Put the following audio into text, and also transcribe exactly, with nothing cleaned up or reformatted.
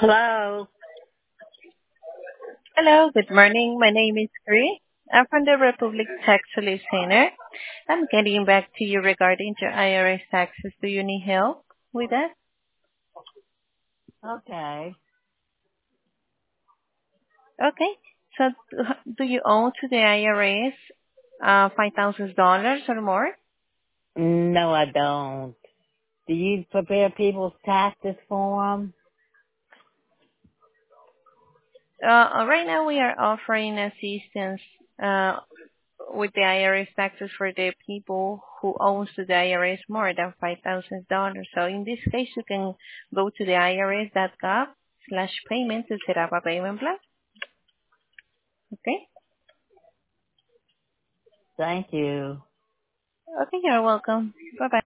Hello. Hello, good morning. My name is Chris. I'm from the Republic Tax Relief Center. I'm getting back to you regarding your I R S taxes. Do you need help with that? Okay. Okay. So do do you owe to the I R S uh, five thousand dollars or more? No, I don't. Do you prepare people's taxes for them? Uh, right now we are offering assistance uh, with the I R S taxes for the people who owns to the I R S more than five thousand dollars. So in this case, you can go to the I R S dot gov slash payment to set up a payment plan. Okay? Thank you. Okay, you're welcome. Bye-bye.